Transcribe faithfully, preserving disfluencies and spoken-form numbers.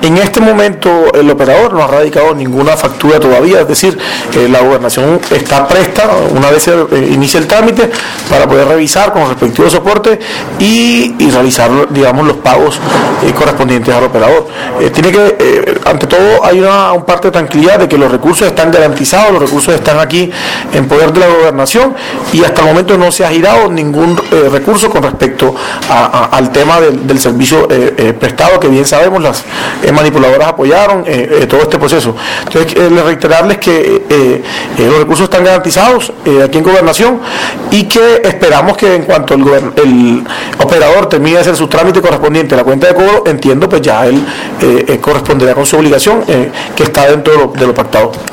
En este momento el operador no ha radicado ninguna factura todavía, es decir, eh, la gobernación está presta una vez se eh, inicia el trámite para poder revisar con respectivo soporte y, y realizar, digamos, los pagos eh, correspondientes al operador. Eh, tiene que, eh, ante todo, hay una un parte de tranquilidad de que los recursos están garantizados, los recursos están aquí en poder de la gobernación y hasta el momento no se ha girado ningún eh, recurso con respecto a, a, al tema del, del servicio eh, eh, prestado, que bien sabemos las eh, manipuladoras apoyaron eh, eh, todo este proceso. Entonces, eh, les reiterarles que eh, eh, los recursos están garantizados eh, aquí en gobernación y que esperamos que en cuanto el, el operador termine de hacer su trámite correspondiente a la cuenta de cobro, entiendo, pues ya él eh, eh, corresponderá con su obligación eh, que está dentro de lo, de lo pactado.